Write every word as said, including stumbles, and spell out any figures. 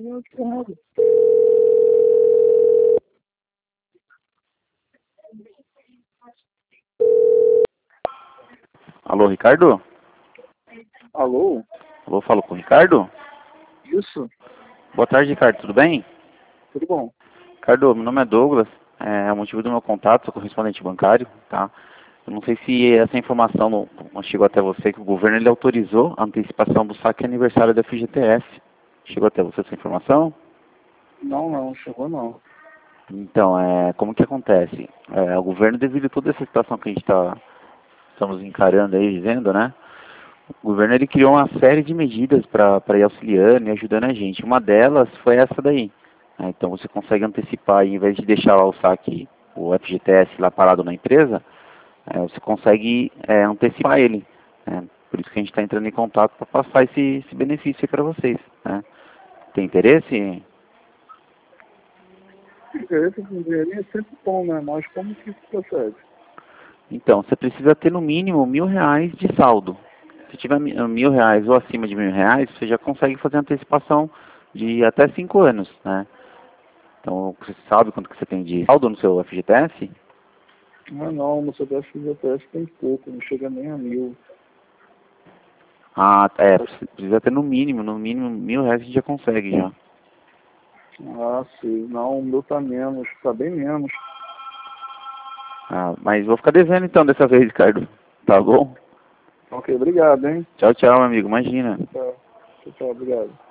Alô, Ricardo? Alô? Alô, falo com o Ricardo? Isso? Boa tarde, Ricardo, tudo bem? Tudo bom? Ricardo, meu nome é Douglas, é o motivo do meu contato, sou correspondente bancário, tá? Eu não sei se essa informação não, não chegou até você, que o governo ele autorizou a antecipação do saque aniversário da F G T S. Chegou até você essa informação? Não, não, chegou não. Então, é, como que acontece? É, o governo, devido a toda essa situação que a gente está estamos encarando aí, vivendo, né? O governo ele criou uma série de medidas para ir auxiliando e ajudando a gente. Uma delas foi essa daí. Né? Então você consegue antecipar, em vez de deixar lá o saque, o F G T S lá parado na empresa, é, você consegue é, antecipar ele. Né? Por isso que a gente está entrando em contato para passar esse, esse benefício para vocês. Né? Tem interesse? Interesse com dinheirinho é sempre bom, né? Mas como que isso procede? Então, você precisa ter no mínimo mil reais de saldo. Se tiver mi- mil reais ou acima de mil reais, você já consegue fazer antecipação de até cinco anos, né? Então, você sabe quanto que você tem de saldo no seu F G T S? Não, não, no seu F G T S tem pouco, não chega nem a mil. Ah, é, precisa ter no mínimo, no mínimo mil reais a gente já consegue já. Ah, sim. Não, o meu tá menos, tá bem menos. Ah, mas vou ficar devendo então dessa vez, Ricardo. Tá bom? Ok, obrigado, hein? Tchau, tchau, meu amigo. Imagina. Tchau, tchau, tchau, obrigado.